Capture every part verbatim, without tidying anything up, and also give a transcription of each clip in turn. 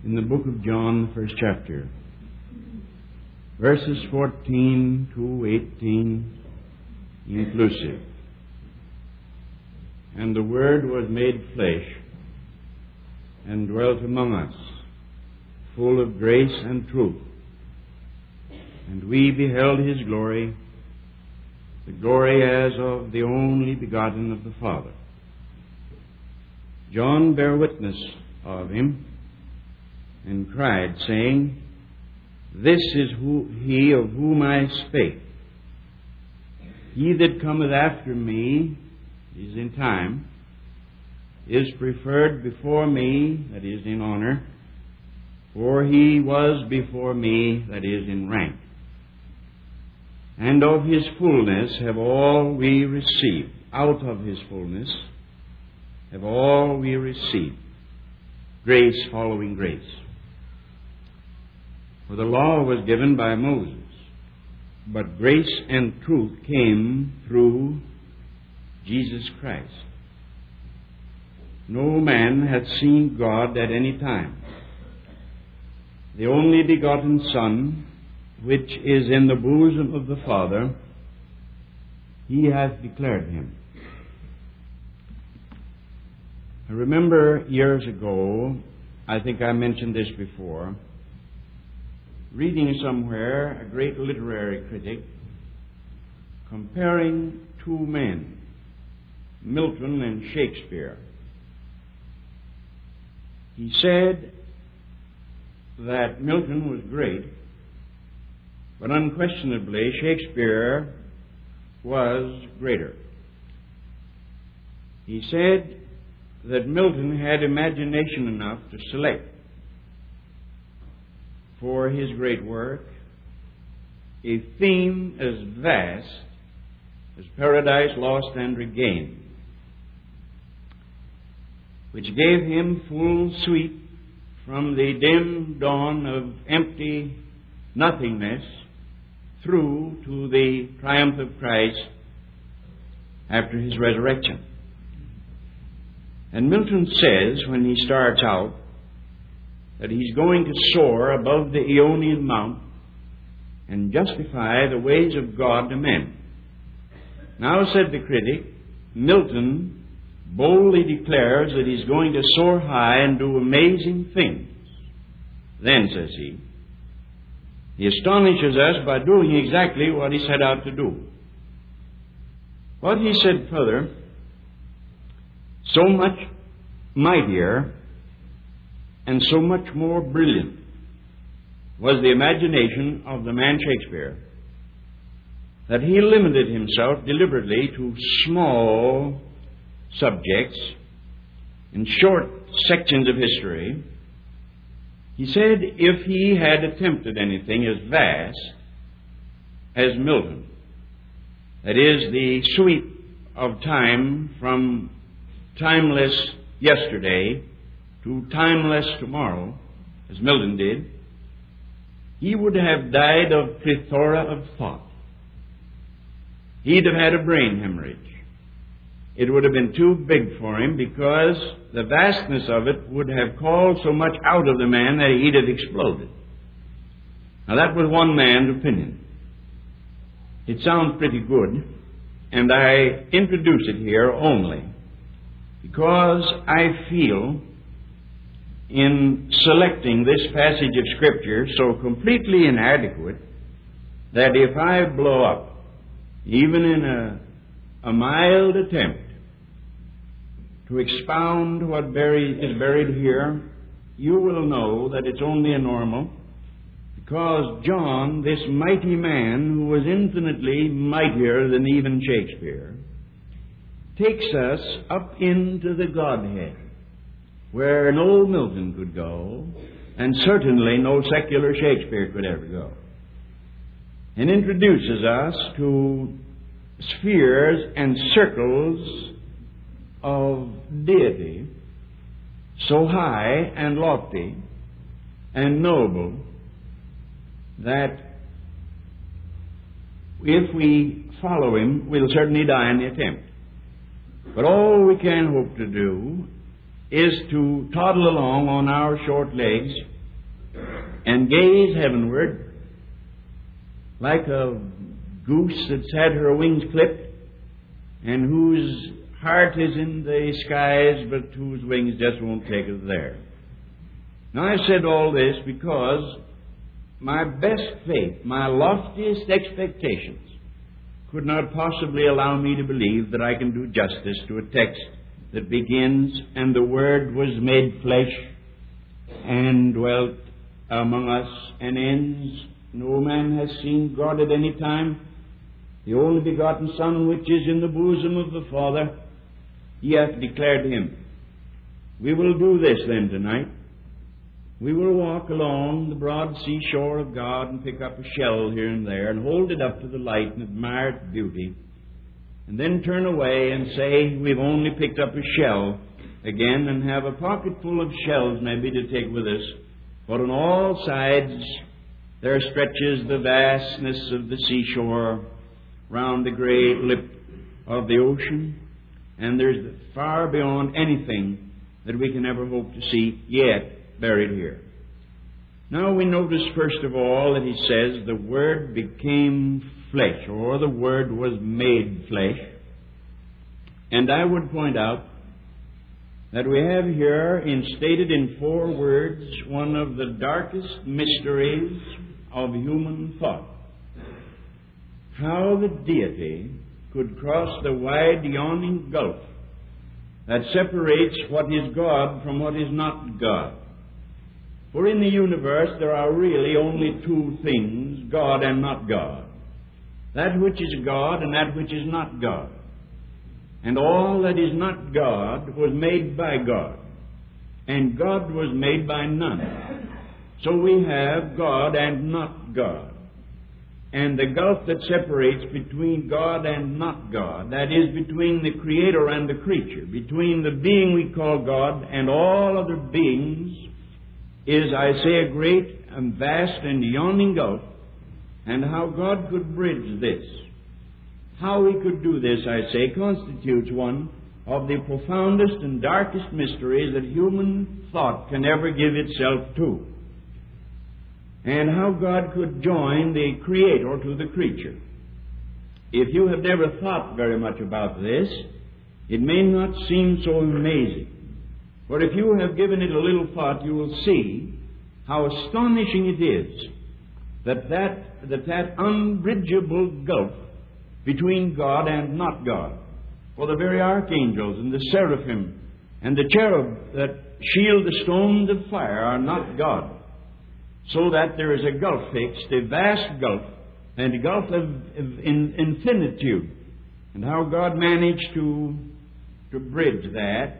in the book of John, the first chapter, verses fourteen to eighteen inclusive. And the Word was made flesh and dwelt among us, full of grace and truth. And we beheld His glory, the glory as of the only begotten of the Father. John bare witness of Him, and cried, saying, This is who, he of whom I spake. He that cometh after me, is in time, is preferred before me, that is in honor, for he was before me, that is in rank. And of His fullness have all we received. Out of His fullness have all we received. Grace following grace. For the law was given by Moses, but grace and truth came through Jesus Christ. No man hath seen God at any time. The only begotten Son, which is in the bosom of the Father, He hath declared Him. I remember years ago, I think I mentioned this before, reading somewhere a great literary critic comparing two men, Milton and Shakespeare. He said that Milton was great, but unquestionably Shakespeare was greater. He said that Milton had imagination enough to select for his great work a theme as vast as Paradise Lost and Regained, which gave him full sweep from the dim dawn of empty nothingness through to the triumph of Christ after His resurrection. And Milton says, when he starts out, that he's going to soar above the Aeonian Mount and justify the ways of God to men. Now, said the critic, Milton boldly declares that he's going to soar high and do amazing things. Then, says he, he astonishes us by doing exactly what he set out to do. What he said further, so much mightier and so much more brilliant was the imagination of the man Shakespeare, that he limited himself deliberately to small subjects in short sections of history. He said if he had attempted anything as vast as Milton, that is, the sweep of time from timeless yesterday to timeless tomorrow, as Milton did, he would have died of plethora of thought. He'd have had a brain hemorrhage. It would have been too big for him, because the vastness of it would have called so much out of the man that he'd have exploded. Now, that was one man's opinion. It sounds pretty good, and I introduce it here only because I feel, in selecting this passage of Scripture, so completely inadequate that if I blow up, even in a, a mild attempt to expound what buried, is buried here, you will know that it's only a normal, because John, this mighty man who was infinitely mightier than even Shakespeare, takes us up into the Godhead, where no Milton could go, and certainly no secular Shakespeare could ever go, and introduces us to spheres and circles of deity so high and lofty and noble that if we follow Him, we'll certainly die in the attempt. But all we can hope to do is to toddle along on our short legs and gaze heavenward like a goose that's had her wings clipped and whose heart is in the skies but whose wings just won't take us there. Now, I said all this because my best faith, my loftiest expectations, could not possibly allow me to believe that I can do justice to a text that begins, "And the Word was made flesh and dwelt among us," and ends, "No man has seen God at any time. The only begotten Son, which is in the bosom of the Father, He hath declared Him." We will do this then tonight. We will walk along the broad seashore of God and pick up a shell here and there and hold it up to the light and admire its beauty, and then turn away and say we've only picked up a shell again and have a pocket full of shells maybe to take with us. But on all sides there stretches the vastness of the seashore round the great lip of the ocean, and there's far beyond anything that we can ever hope to see yet buried here. Now we notice first of all that he says the Word became flesh, or the Word was made flesh. And I would point out that we have here, in stated in four words, one of the darkest mysteries of human thought. How the deity could cross the wide yawning gulf that separates what is God from what is not God. For in the universe there are really only two things, God and not God. That which is God and that which is not God. And all that is not God was made by God, and God was made by none. So we have God and not God. And the gulf that separates between God and not God, that is, between the Creator and the creature, between the being we call God and all other beings, is, I say, a great and vast and yawning gulf. And how God could bridge this, how He could do this, I say, constitutes one of the profoundest and darkest mysteries that human thought can ever give itself to. And how God could join the Creator to the creature. If you have never thought very much about this, it may not seem so amazing. For if you have given it a little thought, you will see how astonishing it is that that, that, that unbridgeable gulf between God and not God, for the very archangels and the seraphim and the cherub that shield the stones of fire are not God, so that there is a gulf fixed, a vast gulf, and a gulf of, of in, infinitude, and how God managed to, to bridge that,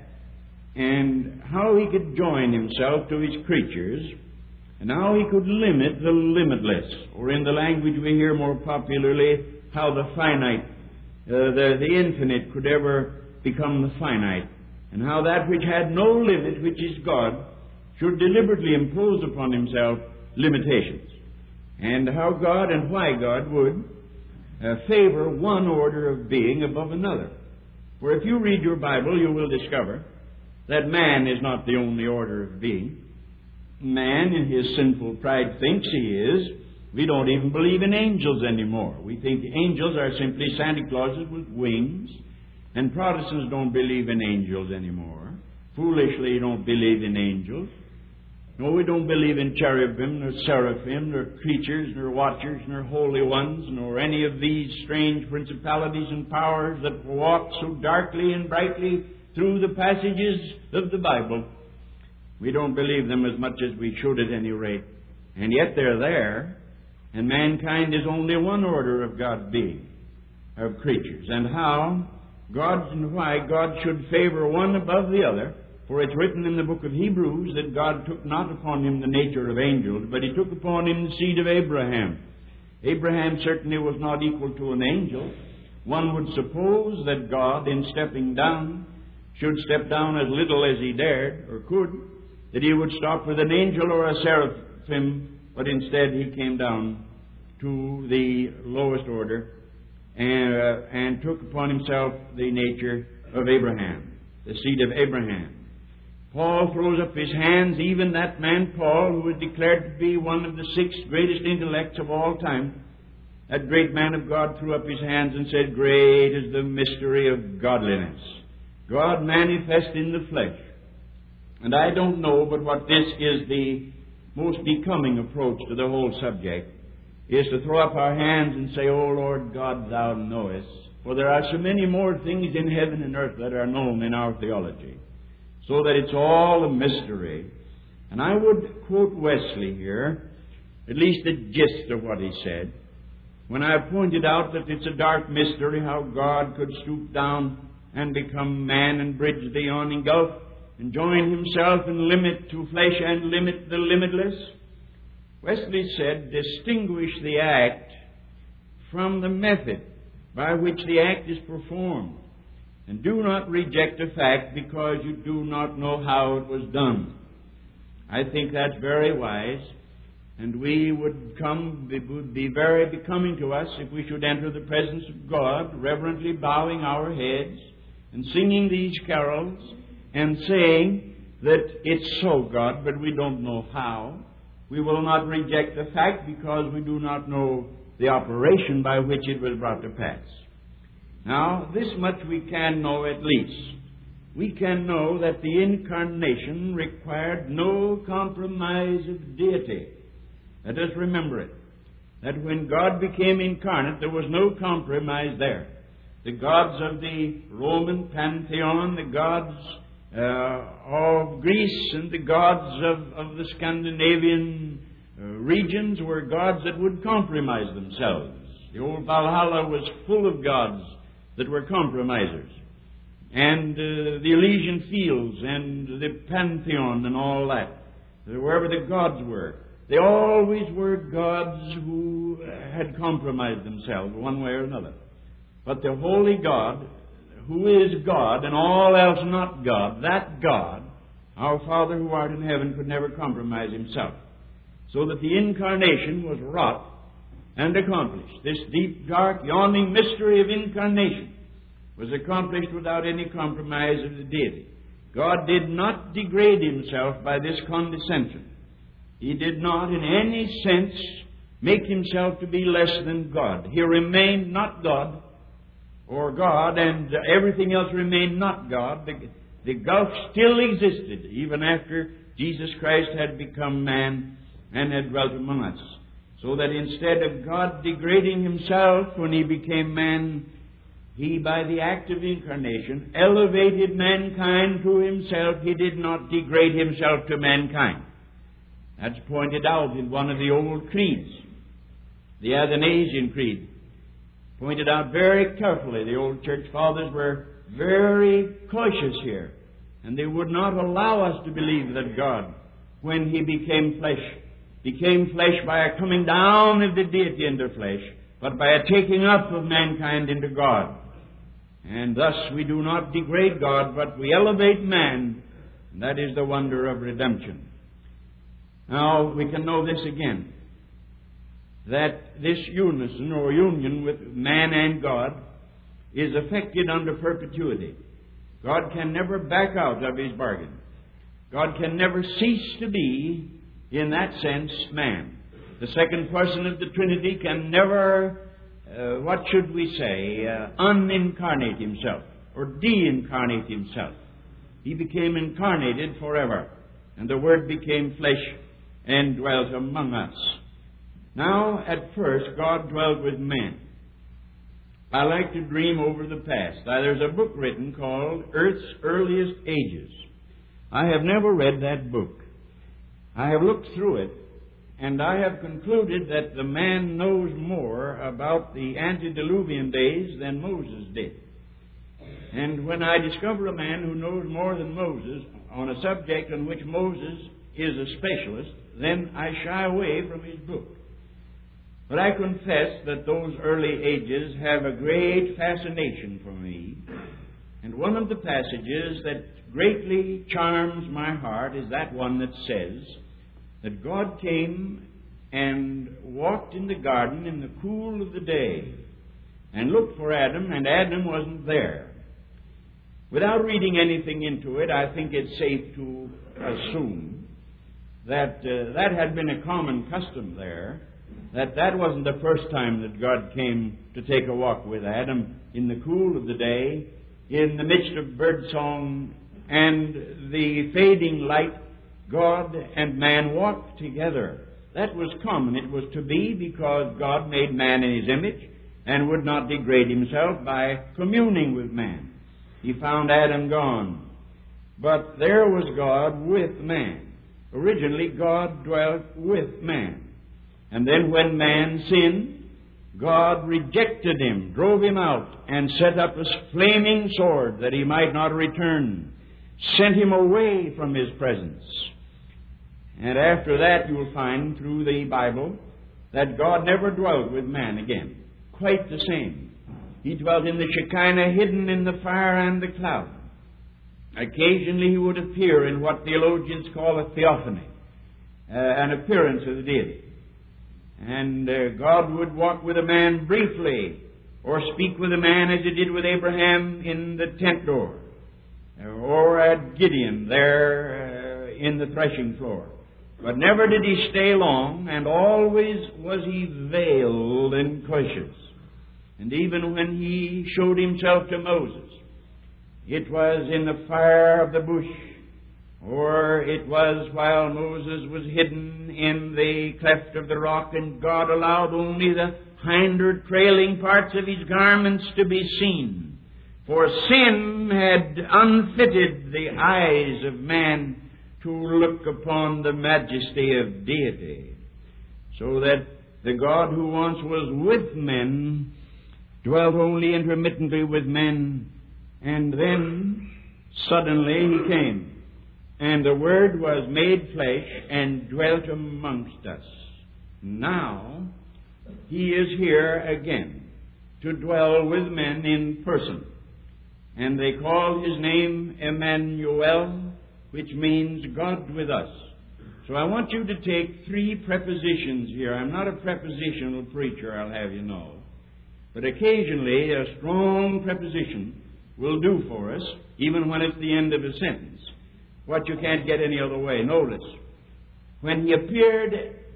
and how He could join Himself to His creatures, and how He could limit the limitless, or in the language we hear more popularly, how the finite, uh, the, the infinite could ever become the finite, and how that which had no limit, which is God, should deliberately impose upon Himself limitations, and how God and why God would uh, favor one order of being above another. For if you read your Bible, you will discover that man is not the only order of being. Man, in his sinful pride, thinks he is. We don't even believe in angels anymore. We think angels are simply Santa Clauses with wings, and Protestants don't believe in angels anymore. Foolishly don't believe in angels. No, we don't believe in cherubim, nor seraphim, nor creatures, nor watchers, nor holy ones, nor any of these strange principalities and powers that walk so darkly and brightly through the passages of the Bible. We don't believe them as much as we should at any rate. And yet they're there, and mankind is only one order of God being, of creatures. And how God and why God should favor one above the other. For it's written in the book of Hebrews that God took not upon Him the nature of angels, but He took upon Him the seed of Abraham. Abraham certainly was not equal to an angel. One would suppose that God, in stepping down, should step down as little as He dared or could, that He would stop with an angel or a seraphim, but instead He came down to the lowest order and, uh, and took upon Himself the nature of Abraham, the seed of Abraham. Paul throws up his hands, even that man Paul, who was declared to be one of the six greatest intellects of all time. That great man of God threw up his hands and said, "Great is the mystery of godliness. God manifest in the flesh." And I don't know but what this is the most becoming approach to the whole subject, is to throw up our hands and say, "O Lord God, Thou knowest." For there are so many more things in heaven and earth that are known in our theology, so that it's all a mystery. And I would quote Wesley here, at least the gist of what he said, when I pointed out that it's a dark mystery how God could stoop down and become man and bridge the yawning gulf and join himself and limit to flesh and limit the limitless. Wesley said, distinguish the act from the method by which the act is performed, and do not reject a fact because you do not know how it was done. I think that's very wise, and we would come, it would be very becoming to us if we should enter the presence of God, reverently bowing our heads and singing these carols and saying that it's so, God, but we don't know how. We will not reject the fact because we do not know the operation by which it was brought to pass. Now, this much we can know at least. We can know that the incarnation required no compromise of deity. Let us remember it. That when God became incarnate, there was no compromise there. The gods of the Roman pantheon, the gods uh, of Greece, and the gods of, of the Scandinavian uh, regions were gods that would compromise themselves. The old Valhalla was full of gods that were compromisers. And uh, the Elysian fields and the pantheon and all that, wherever the gods were, they always were gods who had compromised themselves one way or another. But the holy God, who is God and all else not God, that God, our Father who art in heaven, could never compromise himself. So that the incarnation was wrought and accomplished. This deep, dark, yawning mystery of incarnation was accomplished without any compromise of the deity. God did not degrade himself by this condescension. He did not in any sense make himself to be less than God. He remained not God, or God, and everything else remained not God. The, the gulf still existed even after Jesus Christ had become man and had dwelt among us. So that instead of God degrading himself when he became man, he, by the act of incarnation, elevated mankind to himself. He did not degrade himself to mankind. That's pointed out in one of the old creeds, the Athanasian Creed. Pointed out very carefully. The old church fathers were very cautious here, and they would not allow us to believe that God, when he became flesh, became flesh by a coming down of the deity into flesh, but by a taking up of mankind into God. And thus we do not degrade God, but we elevate man. And that is the wonder of redemption. Now, we can know this again, that this unison or union with man and God is effected under perpetuity. God can never back out of his bargain. God can never cease to be, in that sense, man. The second person of the Trinity can never, uh, what should we say, uh, unincarnate himself or de-incarnate himself. He became incarnated forever, and the Word became flesh and dwelt among us. Now, at first, God dwelt with men. I like to dream over the past. Now, there's a book written called Earth's Earliest Ages. I have never read that book. I have looked through it, and I have concluded that the man knows more about the antediluvian days than Moses did. And when I discover a man who knows more than Moses on a subject on which Moses is a specialist, then I shy away from his book. But I confess that those early ages have a great fascination for me. And one of the passages that greatly charms my heart is that one that says that God came and walked in the garden in the cool of the day and looked for Adam, and Adam wasn't there. Without reading anything into it, I think it's safe to assume that uh, that had been a common custom there, that that wasn't the first time that God came to take a walk with Adam in the cool of the day, in the midst of birdsong and the fading light. God and man walked together. That was common. It was to be, because God made man in His image and would not degrade Himself by communing with man. He found Adam gone. But there was God with man. Originally, God dwelt with man. And then when man sinned, God rejected him, drove him out, and set up a flaming sword that he might not return, sent him away from His presence. And after that, you will find through the Bible that God never dwelt with man again. Quite the same. He dwelt in the Shekinah, hidden in the fire and the cloud. Occasionally He would appear in what theologians call a theophany, uh, an appearance of the deity. And uh, God would walk with a man briefly, or speak with a man as He did with Abraham in the tent door, or at Gideon there uh, in the threshing floor. But never did He stay long, and always was He veiled and cautious. And even when He showed Himself to Moses, it was in the fire of the bush, or it was while Moses was hidden in the cleft of the rock, and God allowed only the hinder trailing parts of His garments to be seen. For sin had unfitted the eyes of man to look upon the majesty of deity, so that the God who once was with men dwelt only intermittently with men, and then suddenly He came, and the Word was made flesh and dwelt amongst us. Now He is here again to dwell with men in person, and they call His name Emmanuel, which means God with us. So I want you to take three prepositions here. I'm not a prepositional preacher, I'll have you know. But occasionally a strong preposition will do for us, even when it's the end of a sentence, what you can't get any other way. Notice, when He appeared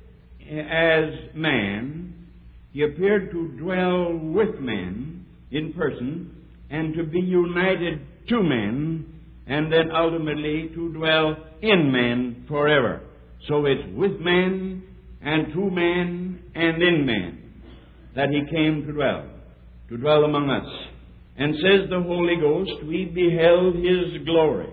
as man, He appeared to dwell with men in person, and to be united to men, and then ultimately to dwell in man forever. So it's with man, and to man, and in man that He came to dwell, to dwell among us. And says the Holy Ghost, we beheld His glory.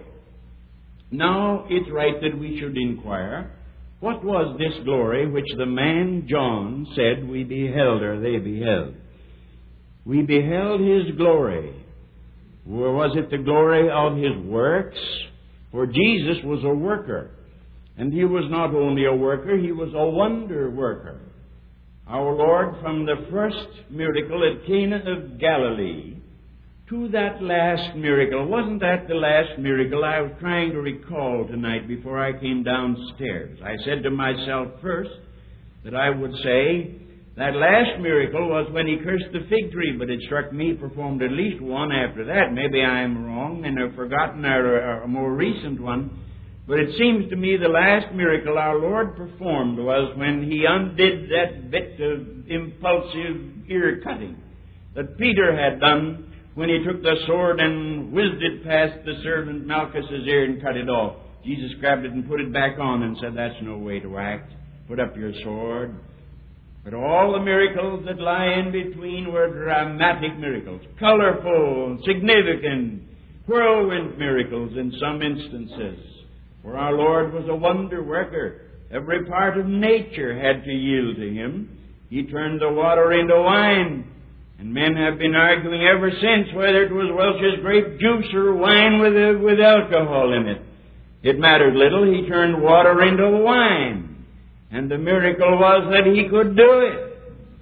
Now it's right that we should inquire, what was this glory which the man John said we beheld, or they beheld? We beheld His glory. Was it the glory of His works? For Jesus was a worker. And He was not only a worker, He was a wonder worker. Our Lord, from the first miracle at Cana of Galilee to that last miracle, wasn't that the last miracle I was trying to recall tonight before I came downstairs? I said to myself first that I would say that last miracle was when He cursed the fig tree, but it struck me He performed at least one after that. Maybe I'm wrong and have forgotten a, a more recent one. But it seems to me the last miracle our Lord performed was when He undid that bit of impulsive ear cutting that Peter had done when he took the sword and whizzed it past the servant Malchus's ear and cut it off. Jesus grabbed it and put it back on and said, that's no way to act. Put up your sword. But all the miracles that lie in between were dramatic miracles, colorful, significant, whirlwind miracles in some instances. For our Lord was a wonder worker. Every part of nature had to yield to Him. He turned the water into wine. And men have been arguing ever since whether it was Welch's grape juice or wine with, uh, with alcohol in it. It mattered little. He turned water into wine. And the miracle was that He could do it.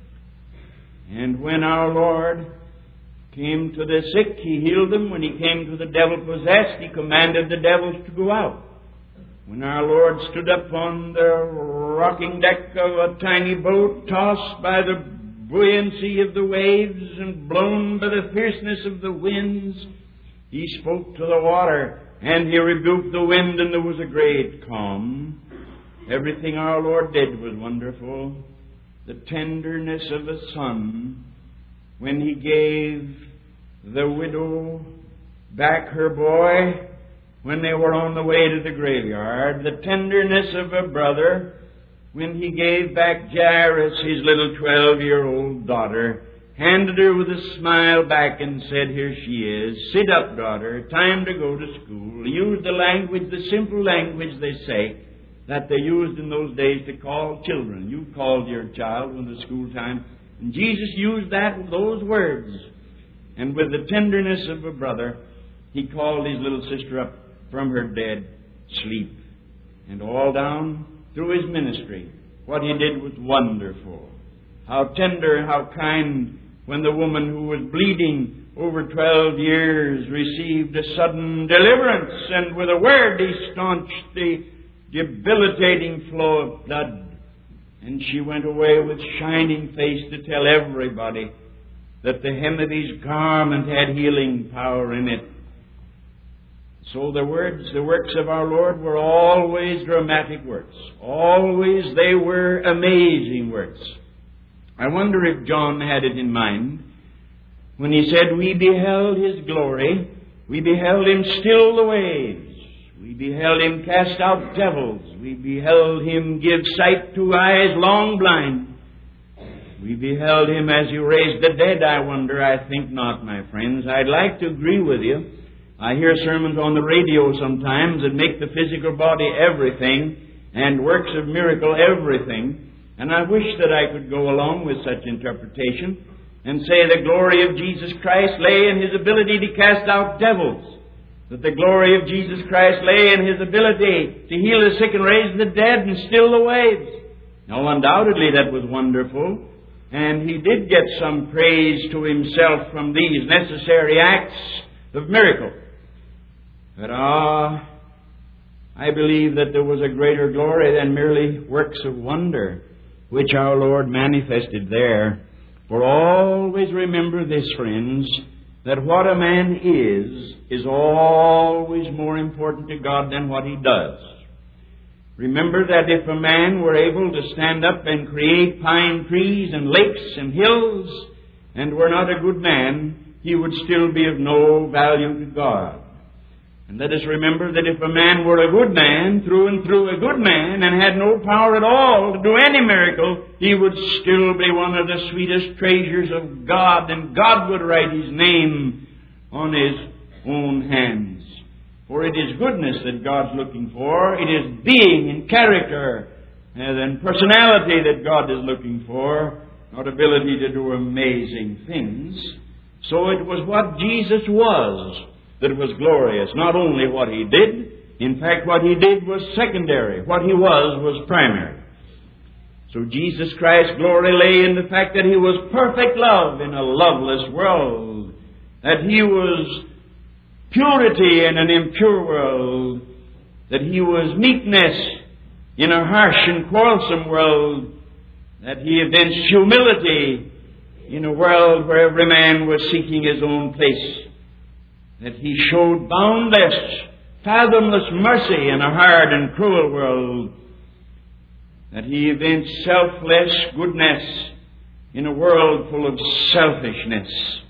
And when our Lord came to the sick, He healed them. When He came to the devil-possessed, He commanded the devils to go out. When our Lord stood up on the rocking deck of a tiny boat, tossed by the buoyancy of the waves and blown by the fierceness of the winds, He spoke to the water, and He rebuked the wind, and there was a great calm. Everything our Lord did was wonderful. The tenderness of the Son, when He gave the widow back her boy when they were on the way to the graveyard. The tenderness of a brother when he gave back Jairus, his little twelve-year-old daughter, handed her with a smile back and said, "Here she is. Sit up, daughter. Time to go to school." Used the language, the simple language, they say, that they used in those days to call children. You called your child when the school time. And Jesus used that, those words. And with the tenderness of a brother, He called his little sister up from her dead sleep. And all down through His ministry, what He did was wonderful. How tender and how kind when the woman who was bleeding over twelve years received a sudden deliverance, and with a word He staunched the debilitating flow of blood. And she went away with shining face to tell everybody that the hem of His garment had healing power in it. So the words, the works of our Lord were always dramatic works. Always they were amazing works. I wonder if John had it in mind when he said, "We beheld His glory, we beheld Him still the waves, we beheld Him cast out devils, we beheld Him give sight to eyes long blind. We beheld Him as He raised the dead." I wonder, I think not, my friends. I'd like to agree with you. I hear sermons on the radio sometimes that make the physical body everything and works of miracle everything. And I wish that I could go along with such interpretation and say the glory of Jesus Christ lay in His ability to cast out devils. That the glory of Jesus Christ lay in His ability to heal the sick and raise the dead and still the waves. Now, undoubtedly that was wonderful. And He did get some praise to Himself from these necessary acts of miracle. But ah, I believe that there was a greater glory than merely works of wonder, which our Lord manifested there. For always remember this, friends, that what a man is, is always more important to God than what he does. Remember that if a man were able to stand up and create pine trees and lakes and hills, and were not a good man, he would still be of no value to God. And let us remember that if a man were a good man, through and through a good man, and had no power at all to do any miracle, he would still be one of the sweetest treasures of God, and God would write His name on His own hands. For it is goodness that God's looking for. It is being and character and personality that God is looking for, not ability to do amazing things. So it was what Jesus was that was glorious, not only what He did. In fact, what He did was secondary. What He was was primary. So Jesus Christ's glory lay in the fact that He was perfect love in a loveless world, that He was purity in an impure world, that He was meekness in a harsh and quarrelsome world, that He evinced humility in a world where every man was seeking his own place, that He showed boundless, fathomless mercy in a hard and cruel world, that He evinced selfless goodness in a world full of selfishness.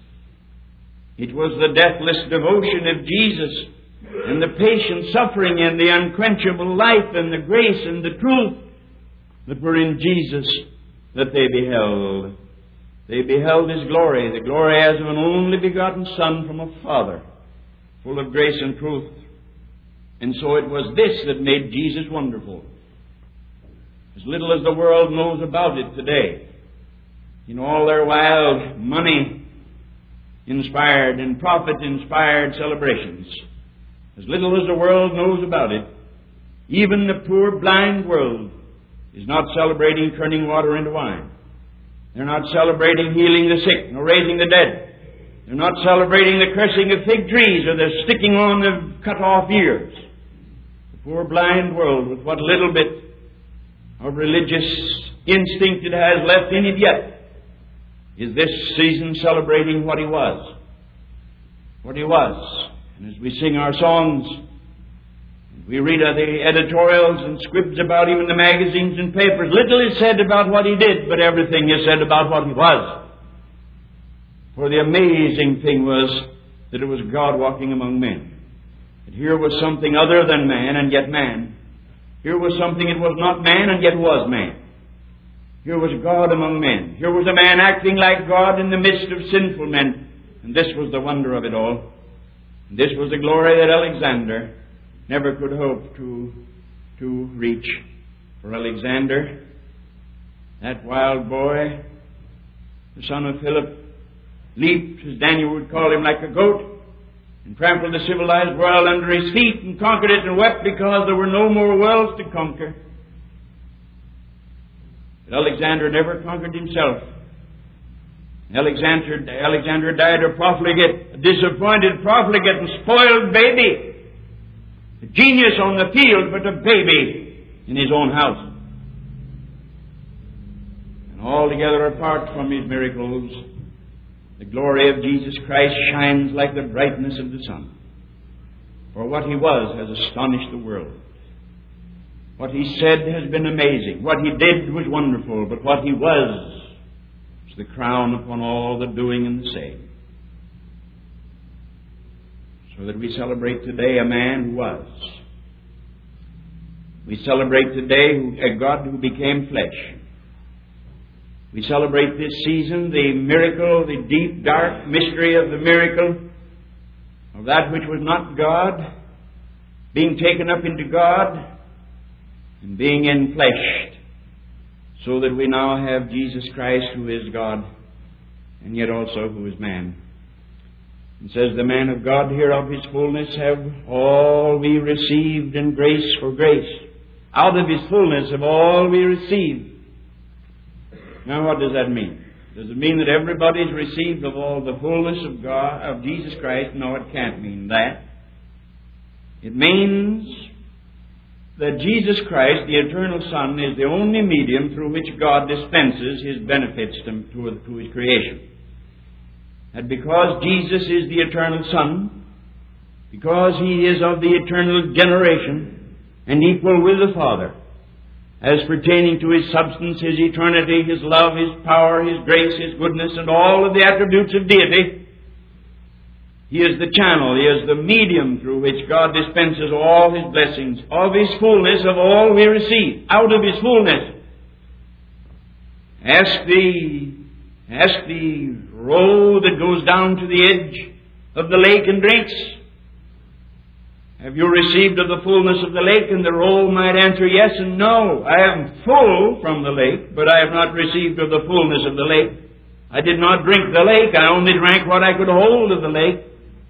It was the deathless devotion of Jesus and the patient suffering and the unquenchable life and the grace and the truth that were in Jesus that they beheld. They beheld His glory, the glory as of an only begotten Son from a Father, full of grace and truth. And so it was this that made Jesus wonderful. As little as the world knows about it today, in all their wild money-inspired and profit-inspired celebrations, as little as the world knows about it, even the poor blind world is not celebrating turning water into wine. They're not celebrating healing the sick nor raising the dead. They're not celebrating the cursing of fig trees or the sticking on of cut-off ears. The poor blind world, with what little bit of religious instinct it has left in it yet, is this season celebrating what He was. What He was. And as we sing our songs, we read of the editorials and squibs about him in the magazines and papers. Little is said about what he did, but everything is said about what he was. For the amazing thing was that it was God walking among men. That here was something other than man, and yet man. Here was something it was not man, and yet was man. Here was God among men. Here was a man acting like God in the midst of sinful men. And this was the wonder of it all. And this was the glory that Alexander never could hope to, to reach. For Alexander, that wild boy, the son of Philip, leaped, as Daniel would call him, like a goat, and trampled the civilized world under his feet, and conquered it, and wept because there were no more worlds to conquer. But Alexander never conquered himself. Alexander, Alexander died a profligate, a disappointed profligate and spoiled baby. A genius on the field, but a baby in his own house. And altogether apart from his miracles, the glory of Jesus Christ shines like the brightness of the sun. For what he was has astonished the world. What he said has been amazing. What he did was wonderful. But what he was is the crown upon all the doing and the saying. So that we celebrate today a man who was. We celebrate today a God who became flesh. We celebrate this season the miracle, the deep, dark mystery of the miracle of that which was not God, being taken up into God and being enfleshed, so that we now have Jesus Christ, who is God, and yet also who is man. It says, the man of God here of his fullness have all we received in grace for grace. Out of his fullness have all we received. Now what does that mean? Does it mean that everybody's received of all the fullness of God, of Jesus Christ? No, it can't mean that. It means that Jesus Christ, the eternal Son, is the only medium through which God dispenses his benefits to, to, to his creation. That because Jesus is the eternal Son, because he is of the eternal generation and equal with the Father, as pertaining to his substance, his eternity, his love, his power, his grace, his goodness, and all of the attributes of deity, he is the channel, he is the medium through which God dispenses all his blessings. Of his fullness, of all we receive. Out of his fullness. Ask the, ask the roe that goes down to the edge of the lake and drinks. Have you received of the fullness of the lake? And the roe might answer yes and no. I am full from the lake, but I have not received of the fullness of the lake. I did not drink the lake. I only drank what I could hold of the lake.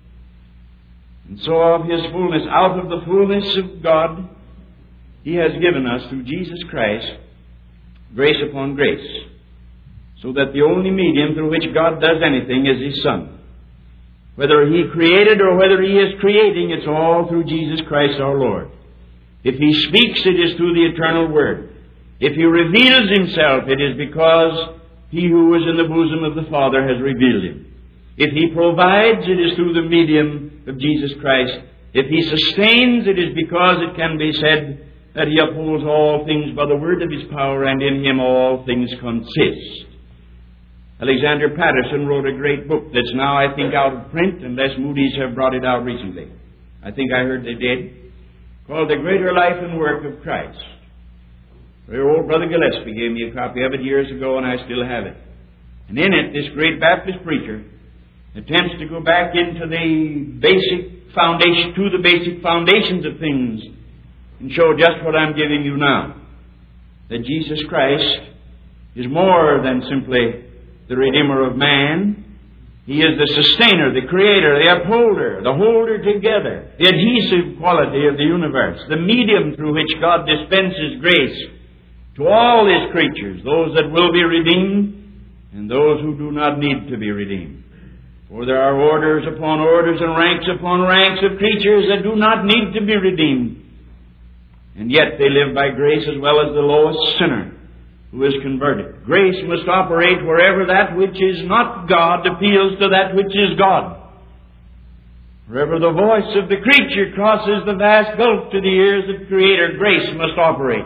And so of his fullness, out of the fullness of God, he has given us through Jesus Christ grace upon grace. So that the only medium through which God does anything is his Son. Whether he created or whether he is creating, it's all through Jesus Christ our Lord. If he speaks, it is through the eternal Word. If he reveals himself, it is because he who is in the bosom of the Father has revealed him. If he provides, it is through the medium of Jesus Christ. If he sustains, it is because it can be said that he upholds all things by the word of his power, and in him all things consist. Alexander Patterson wrote a great book that's now, I think, out of print, unless Moody's have brought it out recently. I think I heard they did. Called The Greater Life and Work of Christ. Your old brother Gillespie gave me a copy of it years ago, and I still have it. And in it, this great Baptist preacher attempts to go back into the basic foundation, to the basic foundations of things, and show just what I'm giving you now. That Jesus Christ is more than simply the Redeemer of man. He is the sustainer, the creator, the upholder, the holder together, the adhesive quality of the universe, the medium through which God dispenses grace to all his creatures, those that will be redeemed and those who do not need to be redeemed. For there are orders upon orders and ranks upon ranks of creatures that do not need to be redeemed. And yet they live by grace as well as the lowest sinner who is converted. Grace must operate wherever that which is not God appeals to that which is God. Wherever the voice of the creature crosses the vast gulf to the ears of Creator, grace must operate.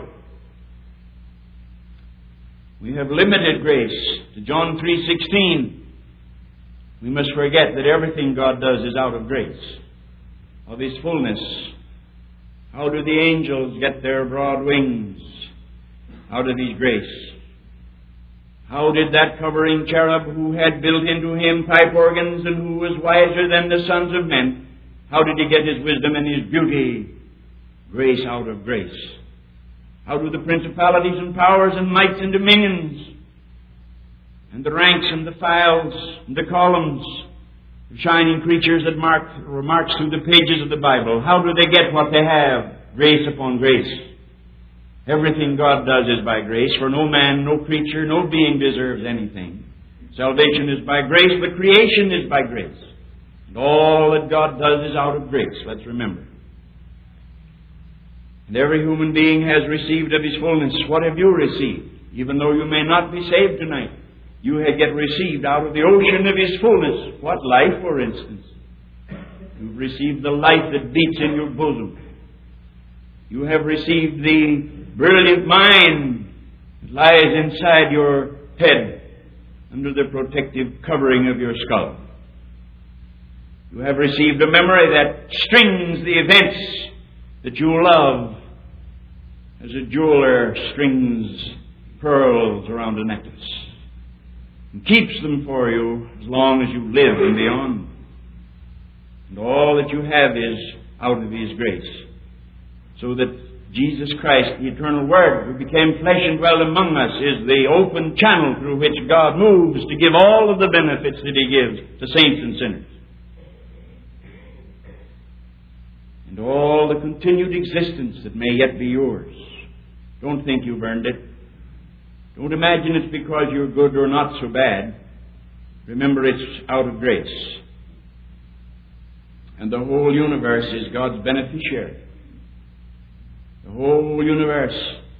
We have limited grace to John three sixteen. We must forget that everything God does is out of grace, of His fullness. How do the angels get their broad wings? Out of His grace. How did that covering cherub who had built into him pipe organs and who was wiser than the sons of men, how did he get his wisdom and his beauty? Grace out of grace. How do the principalities and powers and mights and dominions and the ranks and the files and the columns of shining creatures that mark, march through the pages of the Bible, how do they get what they have? Grace upon grace. Everything God does is by grace, for no man, no creature, no being deserves anything. Salvation is by grace, but creation is by grace. And all that God does is out of grace. Let's remember. And every human being has received of His fullness. What have you received? Even though you may not be saved tonight, you have get received out of the ocean of His fullness. What life, for instance? You've received the life that beats in your bosom. You have received the brilliant mind that lies inside your head under the protective covering of your skull. You have received a memory that strings the events that you love as a jeweler strings pearls around a necklace and keeps them for you as long as you live and beyond. And all that you have is out of His grace. So that Jesus Christ, the eternal Word, who became flesh and dwelt among us, is the open channel through which God moves to give all of the benefits that He gives to saints and sinners. And all the continued existence that may yet be yours. Don't think you've earned it. Don't imagine it's because you're good or not so bad. Remember, it's out of grace. And the whole universe is God's beneficiary. The whole universe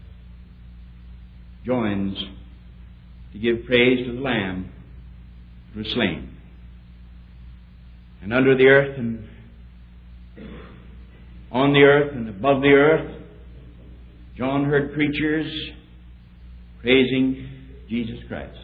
joins to give praise to the Lamb who was slain. And under the earth and on the earth and above the earth, John heard creatures praising Jesus Christ.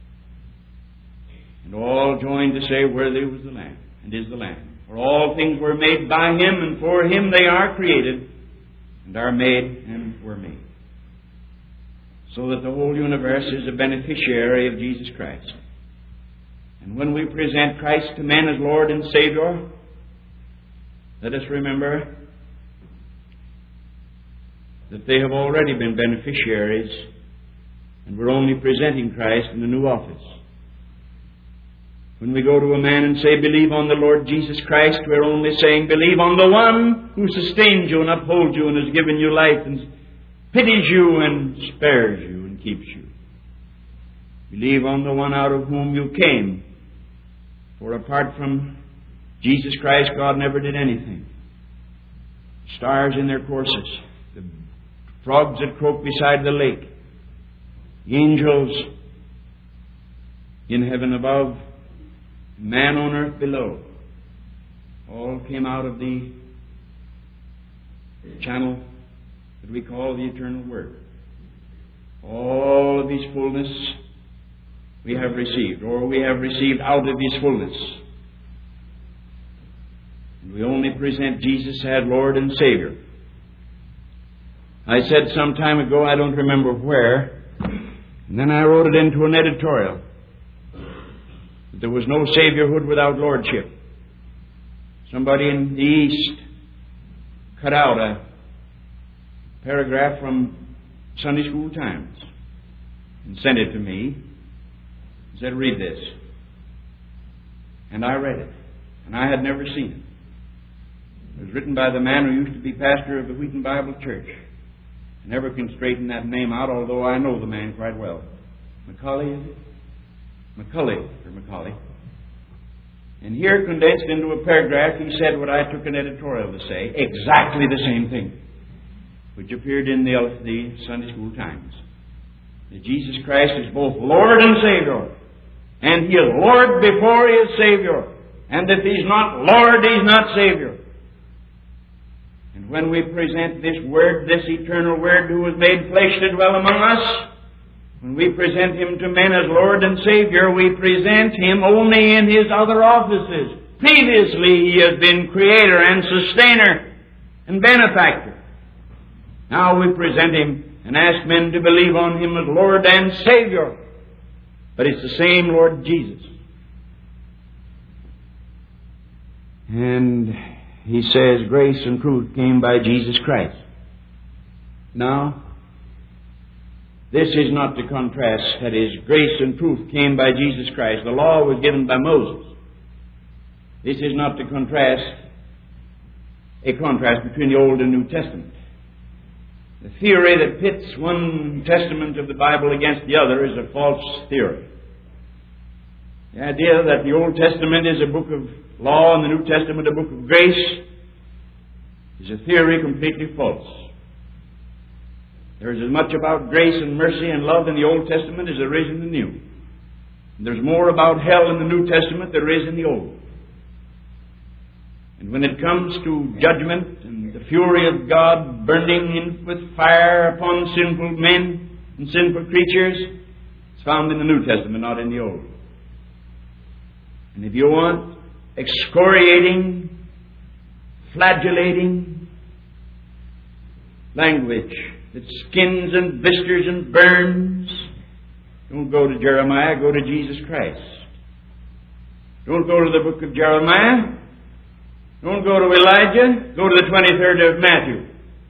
And all joined to say, worthy was the Lamb, and is the Lamb. For all things were made by Him, and for Him they are created, and are made and were made. So that the whole universe is a beneficiary of Jesus Christ. And when we present Christ to men as Lord and Savior, let us remember that they have already been beneficiaries, and we're only presenting Christ in a new office. When we go to a man and say, believe on the Lord Jesus Christ, we're only saying, believe on the one who sustains you and upholds you and has given you life and pities you and spares you and keeps you. Believe on the one out of whom you came. For apart from Jesus Christ, God never did anything. Stars in their courses, the frogs that croak beside the lake, angels in heaven above, man on earth below, all came out of the channel that we call the eternal Word. All of His fullness we have received, or we have received out of His fullness. And we only present Jesus as Lord and Savior. I said some time ago, I don't remember where, and then I wrote it into an editorial, that there was no Saviorhood without Lordship. Somebody in the East cut out a paragraph from Sunday School Times and sent it to me. He said, read this. And I read it. And I had never seen it. It was written by the man who used to be pastor of the Wheaton Bible Church. I never can straighten that name out, although I know the man quite well. Macaulay, is it? Macaulay, or Macaulay. And here, condensed into a paragraph, he said what I took an editorial to say, exactly the same thing, which appeared in the, the Sunday School Times. That Jesus Christ is both Lord and Savior. And He is Lord before He is Savior. And if He's not Lord, He's not Savior. And when we present this Word, this eternal Word who was made flesh to dwell among us, when we present Him to men as Lord and Savior, we present Him only in His other offices. Previously, He has been Creator and Sustainer and Benefactor. Now we present Him and ask men to believe on Him as Lord and Savior. But it's the same Lord Jesus. And He says grace and truth came by Jesus Christ. Now, this is not to contrast, that is, grace and truth came by Jesus Christ. The law was given by Moses. This is not to contrast, a contrast between the Old and New Testament. The theory that pits one testament of the Bible against the other is a false theory. The idea that the Old Testament is a book of law and the New Testament a book of grace is a theory completely false. There is as much about grace and mercy and love in the Old Testament as there is in the New. And there's more about hell in the New Testament than there is in the Old. And when it comes to judgment and the fury of God burning in with fire upon sinful men and sinful creatures, it's found in the New Testament, not in the Old. And if you want excoriating, flagellating language that skins and blisters and burns, don't go to Jeremiah, go to Jesus Christ. Don't go to the book of Jeremiah. Don't go to Elijah. Go to the twenty-third of Matthew.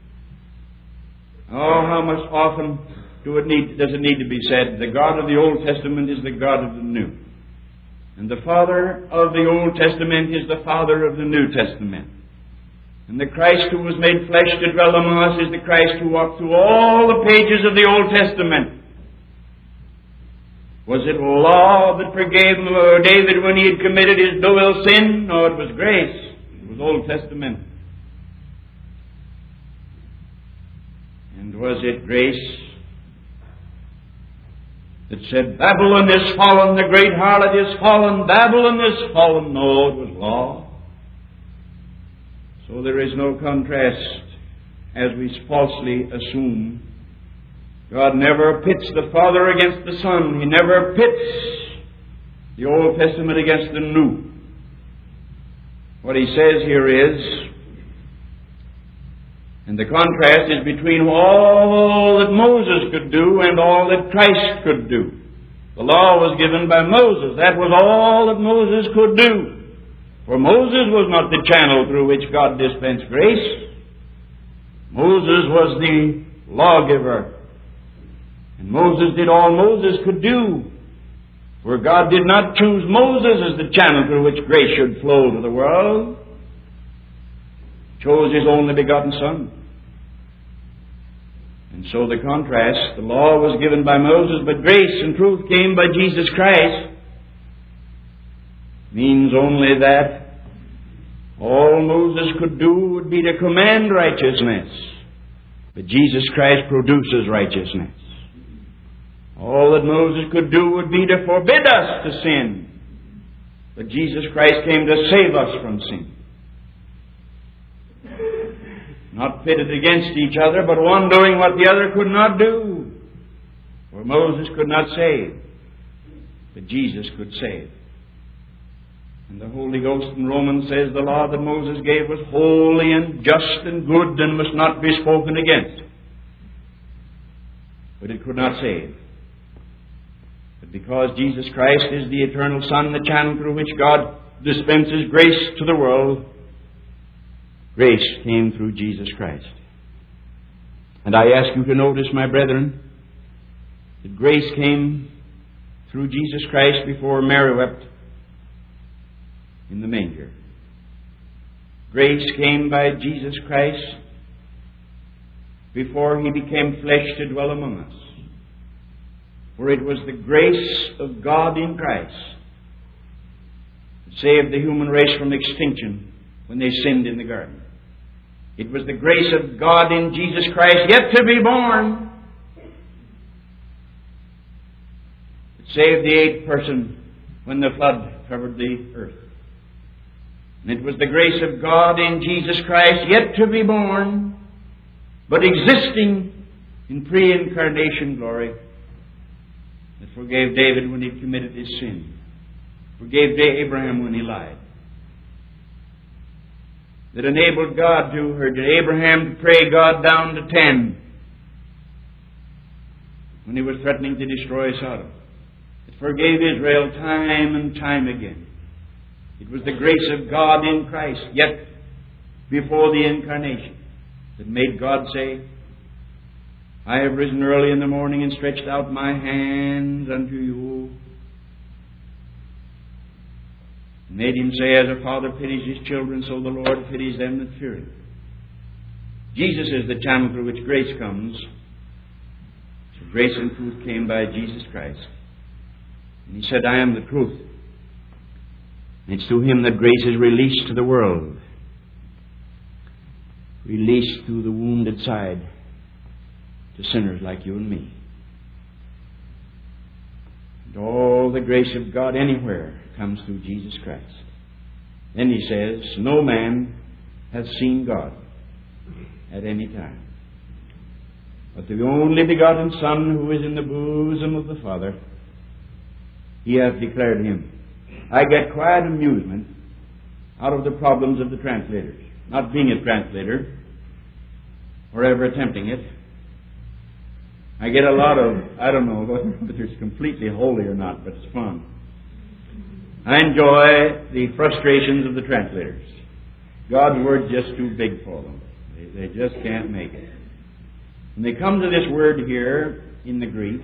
Oh, how much often do it need, does it need to be said, the God of the Old Testament is the God of the New. And the Father of the Old Testament is the Father of the New Testament. And the Christ who was made flesh to dwell among us is the Christ who walked through all the pages of the Old Testament. Was it law that forgave David when he had committed his dual sin? No, it was grace. It was Old Testament. And was it grace that said, Babylon is fallen, the great harlot is fallen, Babylon is fallen? No, it was law. So there is no contrast, as we falsely assume. God never pits the Father against the Son. He never pits the Old Testament against the New. What he says here is, and the contrast is between all that Moses could do and all that Christ could do. The law was given by Moses. That was all that Moses could do. For Moses was not the channel through which God dispensed grace. Moses was the lawgiver. And Moses did all Moses could do. For God did not choose Moses as the channel through which grace should flow to the world. He chose His only begotten Son. And so the contrast, the law was given by Moses, but grace and truth came by Jesus Christ, means only that all Moses could do would be to command righteousness. But Jesus Christ produces righteousness. All that Moses could do would be to forbid us to sin. But Jesus Christ came to save us from sin. Not pitted against each other, but one doing what the other could not do. For Moses could not save, but Jesus could save. And the Holy Ghost in Romans says the law that Moses gave was holy and just and good and must not be spoken against. But it could not save. But because Jesus Christ is the eternal Son, the channel through which God dispenses grace to the world, grace came through Jesus Christ. And I ask you to notice, my brethren, that grace came through Jesus Christ before Mary wept in the manger. Grace came by Jesus Christ before He became flesh to dwell among us. For it was the grace of God in Christ that saved the human race from extinction when they sinned in the garden. It was the grace of God in Jesus Christ, yet to be born, that saved the eighth person when the flood covered the earth. And it was the grace of God in Jesus Christ, yet to be born, but existing in pre-incarnation glory, that forgave David when he committed his sin, forgave Abraham when he lied, that enabled God to, or Abraham to pray God down to ten when he was threatening to destroy Sodom. It forgave Israel time and time again. It was the grace of God in Christ, yet before the incarnation, that made God say, I have risen early in the morning and stretched out my hands unto you. Made him say, as a father pities his children, so the Lord pities them that fear him. Jesus is the channel through which grace comes. So grace and truth came by Jesus Christ. And he said, I am the truth. And it's to him that grace is released to the world. Released through the wounded side to sinners like you and me. And all the grace of God anywhere comes through Jesus Christ. Then he says, no man has seen God at any time, but the only begotten Son, who is in the bosom of the Father, he hath declared him. I get quiet amusement out of the problems of the translators. Not being a translator, or ever attempting it, I get a lot of, I don't know whether it's completely holy or not, but it's fun. I enjoy the frustrations of the translators. God's word's just too big for them. They, they just can't make it. When they come to this word here in the Greek,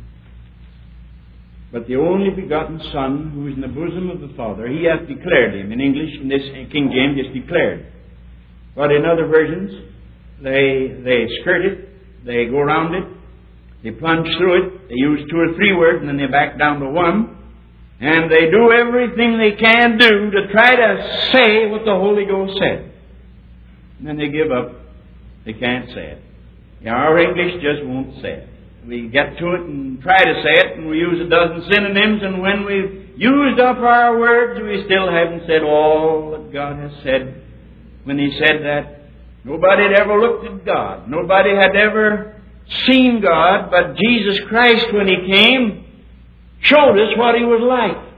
but the only begotten Son, who is in the bosom of the Father, he hath declared him. In English, in this King James, it's declared. But in other versions, they they skirt it, they go around it, they plunge through it, they use two or three words, and then they back down to one, and they do everything they can do to try to say what the Holy Ghost said. And then they give up. They can't say it. Yeah, our English just won't say it. We get to it and try to say it, and we use a dozen synonyms, and when we've used up our words, we still haven't said all that God has said. When he said that nobody had ever looked at God, nobody had ever seen God, but Jesus Christ, when he came, showed us what he was like.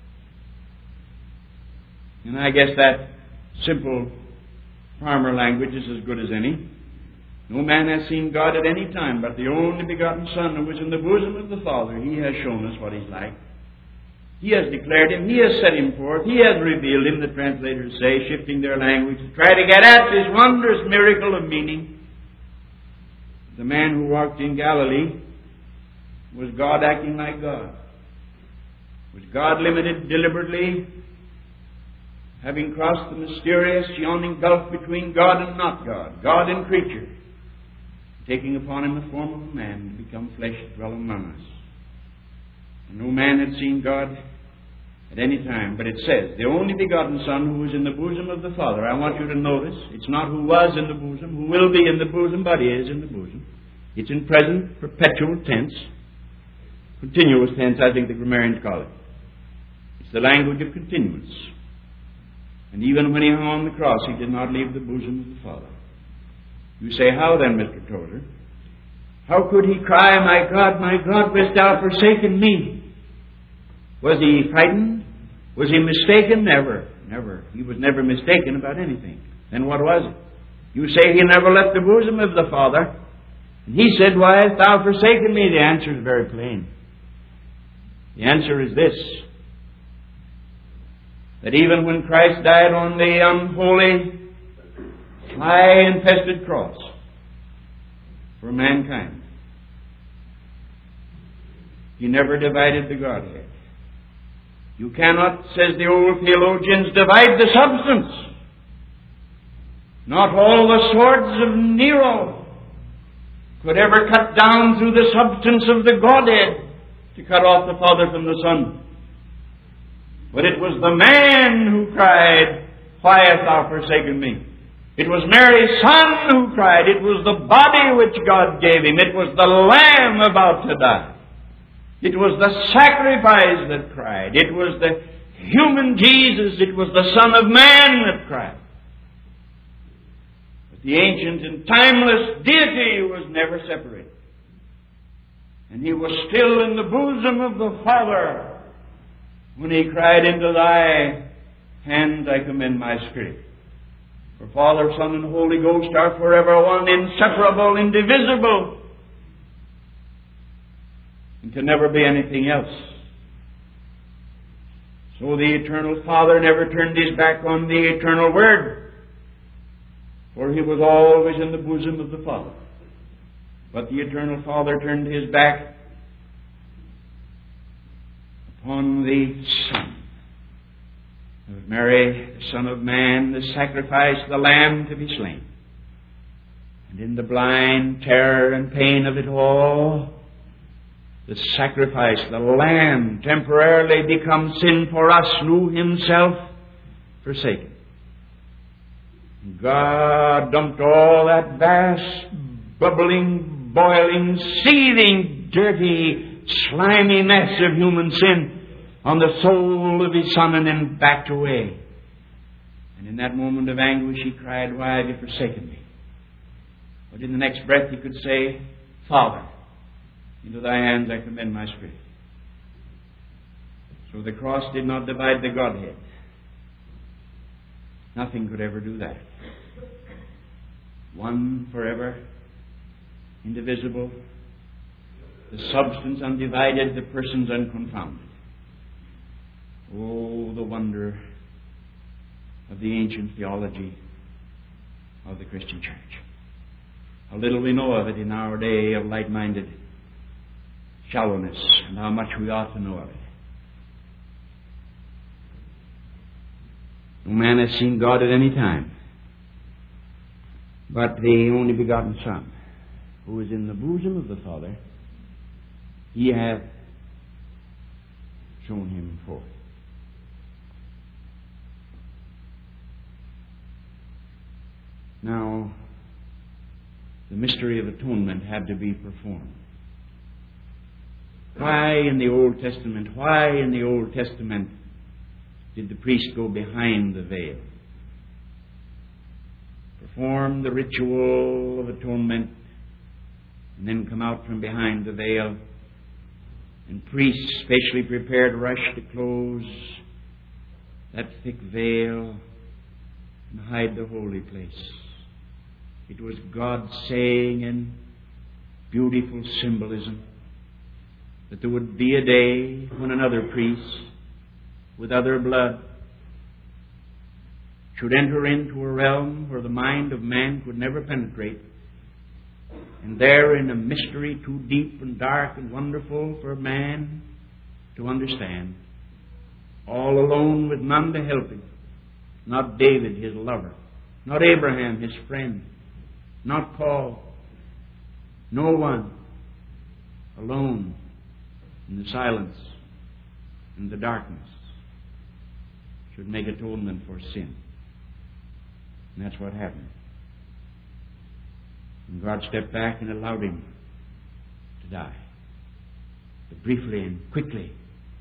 And I guess that simple farmer language is as good as any. No man has seen God at any time, but the only begotten Son, who was in the bosom of the Father, he has shown us what he's like. He has declared him. He has set him forth. He has revealed him, the translators say, shifting their language to try to get at this wondrous miracle of meaning. The man who walked in Galilee was God acting like God. Was God limited deliberately, having crossed the mysterious yawning gulf between God and not God, God and creature, taking upon him the form of a man to become flesh to dwell among us. And no man had seen God at any time, but it says, the only begotten Son, who is in the bosom of the Father. I want you to notice, it's not who was in the bosom, who will be in the bosom, but is in the bosom. It's in present perpetual tense, continuous tense, I think the grammarians call it. It's the language of continuance. And even when he hung on the cross, he did not leave the bosom of the Father. You say, how then, Mister Tozer? How could he cry, my God, my God, wast thou forsaken me? Was he frightened? Was he mistaken? Never, never. He was never mistaken about anything. Then what was it? You say he never left the bosom of the Father. And he said, why hast thou forsaken me? The answer is very plain. The answer is this: that even when Christ died on the unholy, fly-infested cross for mankind, he never divided the Godhead. You cannot, says the old theologians, divide the substance. Not all the swords of Nero could ever cut down through the substance of the Godhead to cut off the Father from the Son. But it was the man who cried, why hast thou forsaken me? It was Mary's son who cried. It was the body which God gave him. It was the lamb about to die. It was the sacrifice that cried. It was the human Jesus, it was the Son of Man that cried. But the ancient and timeless deity was never separated. And he was still in the bosom of the Father when he cried, into thy hands I commend my spirit. For Father, Son, and Holy Ghost are forever one, inseparable, indivisible, and can never be anything else. So the Eternal Father never turned his back on the Eternal Word, for he was always in the bosom of the Father. But the Eternal Father turned his back upon the Son of Mary, the Son of Man, the sacrifice, the Lamb to be slain. And in the blind terror and pain of it all, the sacrifice, the Lamb, temporarily become sin for us, knew himself forsaken. God dumped all that vast, bubbling, boiling, seething, dirty, slimy mess of human sin on the soul of his Son, and then backed away. And in that moment of anguish he cried, why have you forsaken me? But in the next breath he could say, Father, into thy hands I commend my spirit. So the cross did not divide the Godhead. Nothing could ever do that. One forever, indivisible, the substance undivided, the persons unconfounded. Oh, the wonder of the ancient theology of the Christian church. How little we know of it in our day of light-minded shallowness, and how much we ought to know of it. No man has seen God at any time, but the only begotten Son, who is in the bosom of the Father, he hath shown him forth. Now, the mystery of atonement had to be performed. Why in the Old Testament, why in the Old Testament did the priest go behind the veil? Perform the ritual of atonement, and then come out from behind the veil. And priests, specially prepared, rush to close that thick veil and hide the holy place. It was God saying in beautiful symbolism that there would be a day when another priest with other blood should enter into a realm where the mind of man could never penetrate, and there in a mystery too deep and dark and wonderful for man to understand, all alone with none to help him, not David his lover, not Abraham his friend, not Paul, no one, alone in the silence and the darkness, should make atonement for sin. And that's what happened. And God stepped back and allowed him to die. But briefly and quickly,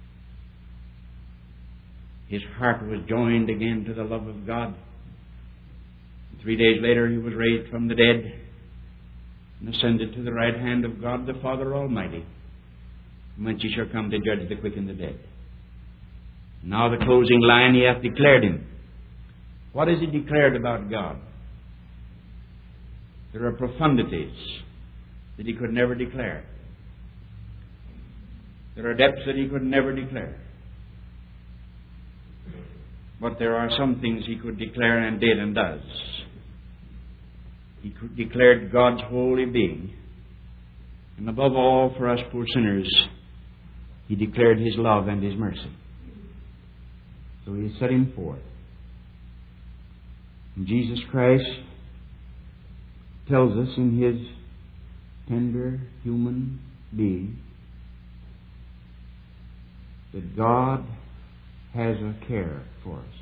his heart was joined again to the love of God. And three days later he was raised from the dead and ascended to the right hand of God the Father Almighty, from whence he shall come to judge the quick and the dead. Now the closing line, he hath declared him. What has he declared about God? There are profundities that he could never declare. There are depths that he could never declare. But there are some things he could declare and did and does. He declared God's holy being. And above all, for us poor sinners, he declared his love and his mercy. So he set him forth. And Jesus Christ tells us in his tender human being that God has a care for us.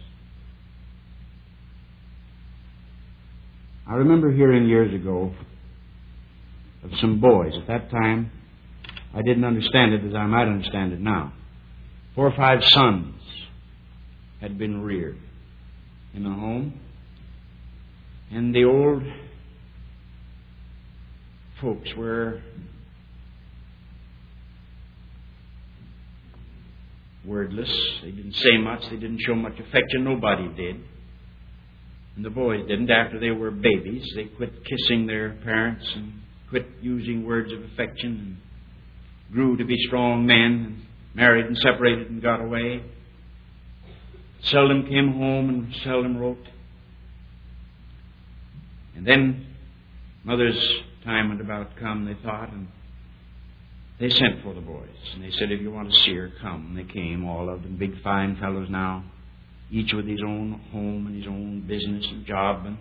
I remember hearing years ago of some boys. At that time, I didn't understand it as I might understand it now. Four or five sons had been reared in a home. And the old folks were wordless. They didn't say much. They didn't show much affection. Nobody did. And the boys didn't. After they were babies, they quit kissing their parents and quit using words of affection and grew to be strong men and married and separated and got away. Seldom came home and seldom wrote. And then mother's time had about come, they thought, and they sent for the boys. And they said, if you want to see her, come. And they came, all of them, big fine fellows now, each with his own home and his own business and job. And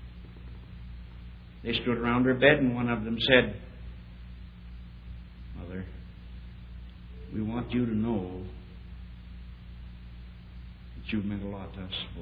they stood around her bed, and one of them said, Mother, we want you to know that you've meant a lot to us boys.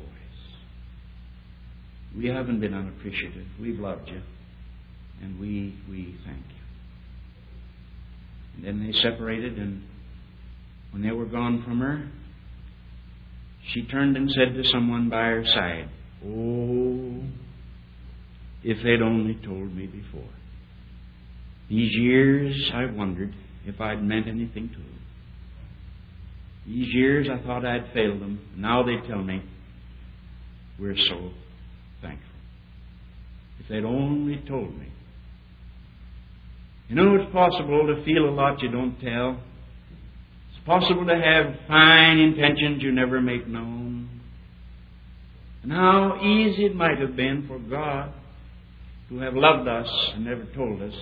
We haven't been unappreciative. We've loved you, and we we thank you. And then they separated, and when they were gone from her, she turned and said to someone by her side, oh, if they'd only told me before. These years I wondered if I'd meant anything to them. These years I thought I'd failed them. Now they tell me we're so thankful. If they'd only told me. You know, it's possible to feel a lot you don't tell. It's possible to have fine intentions you never make known. And how easy it might have been for God to have loved us and never told us.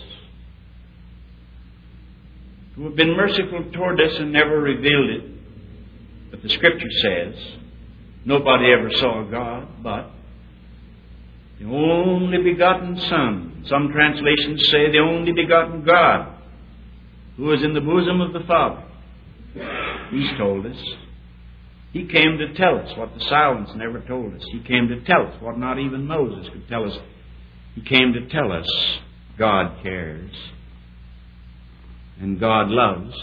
To have been merciful toward us and never revealed it. But the Scripture says, nobody ever saw God, but the only begotten Son. Some translations say the only begotten God, who is in the bosom of the Father. He's told us. He came to tell us what the silence never told us. He came to tell us what not even Moses could tell us. He came to tell us God cares. And God loves.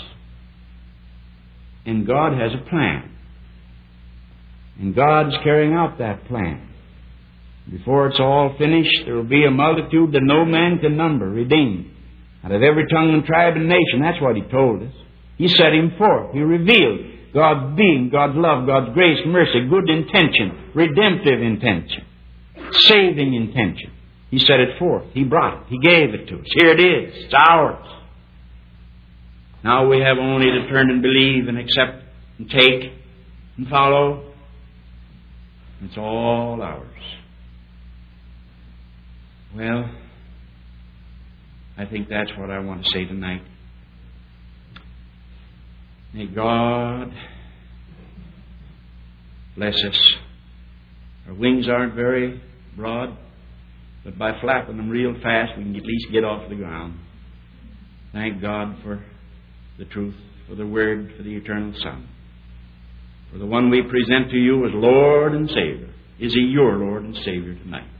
And God has a plan. And God's carrying out that plan. Before it's all finished, there will be a multitude that no man can number, redeemed, out of every tongue and tribe and nation. That's what He told us. He set Him forth. He revealed God's being, God's love, God's grace, mercy, good intention, redemptive intention, saving intention. He set it forth. He brought it. He gave it to us. Here it is. It's ours. Now we have only to turn and believe and accept and take and follow. It's all ours. Well, I think that's what I want to say tonight. May God bless us. Our wings aren't very broad, but by flapping them real fast, we can at least get off the ground. Thank God for the truth, for the Word, for the eternal Son. For the one we present to you as Lord and Savior. Is He your Lord and Savior tonight?